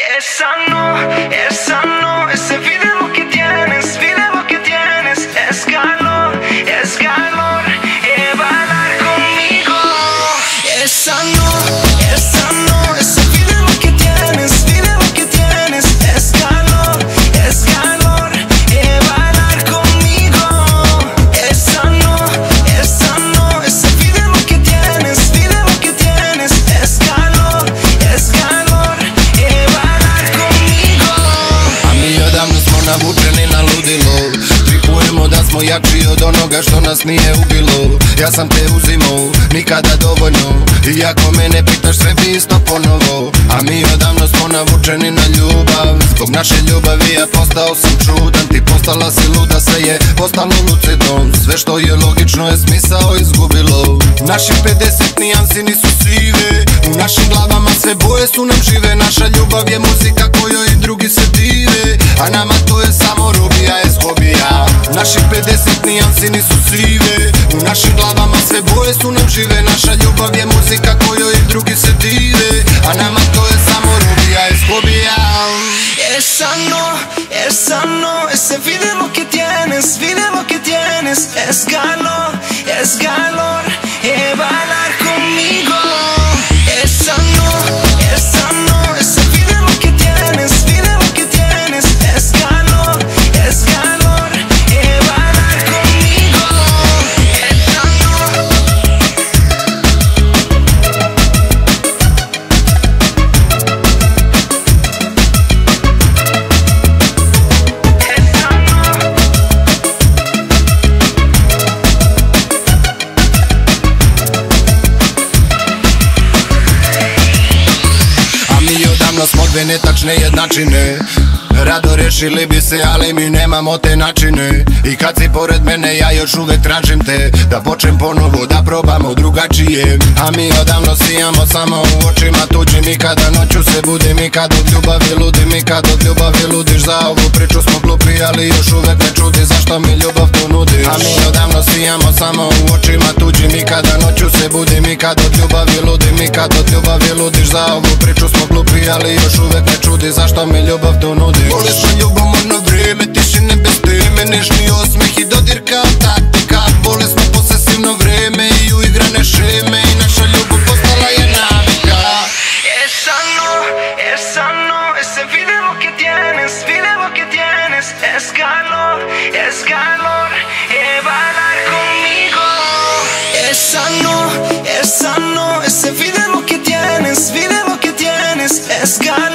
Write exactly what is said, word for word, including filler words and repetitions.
Esa no, esa no, ese video que tienes, video que tienes, es calor, es calor, eh, bailar conmigo. Esa no, esa no, ese video que tienes, video que tienes, es calor, es calor, eh, bailar conmigo. Esa no, esa no, ese video que tienes, video que tienes, es calor, es calor, eh, bailar conmigo. A mi odavno smo navučeni na ludilo, tripujemo da smo jači od onoga što nas nije ubilo. Ja sam te uzimao, nikada dovoljno, iako mene pitaš sve bi isto ponovo. A mi odavno smo navučeni na ljubav, zbog naše ljubavi ja postao sam čudan. Ti postala si luda, sve je postalo lucidno, sve što je logično je smisao izgubilo. Naši pedeset nijansi nisu sive, u našim glavama sve boje su nam žive. Naša ljubav je muzika kojoj i drugi se dive, a nama to je samo robija iz hobija. Naši pedeset nijansi nisu sive, u našim glavama sve boje su nam žive. Naša ljubav je muzika kojoj i drugi se dive, a nama to je samo robija iz hobija. Esa no, esa no, ese video que tienes, video que tienes, es calor, es calor, eh, bailar conmigo. Esa no, esa no, ese video que tienes, video que tienes, es calor, es calor, eh, bailar conmigo. Esa no. Odavno smo dve netačne jednačine, rado rešili bi se, ali mi nemamo te načine. I kad si pored mene ja još uvek tražim te, da počnem ponovo, da probamo drugačije. A mi odavno sijamo samo u očima tuđim, i kada noću se budim, i kad od ljubavi ludim, i kad od ljubavi ludiš. Za ovu priču smo glupi, ali još uvek ne čudi zašto mi ljubav tu nudiš. A mi odavno sijamo samo u očima tuđim, i kada noću se budim, i kad od ljubavi ludim, i kad od ljubavi ludiš. Za ovu priču smo glupi, ali još uvek ne čudi zašto mi ljubav tu nudiš. Bolesno ljubomorno vreme, tišine bez teme, nežni osmeh i dodir kao taktika. Bolesno posesivno vreme i uigrane šeme, i naša ljubav postala je navika. Esa no, esa no, ese video que tienes, video que tienes, es calor, es calor, eh, bailar conmigo. Esa no, esa no, ese video que tienes, video que tienes, es calor.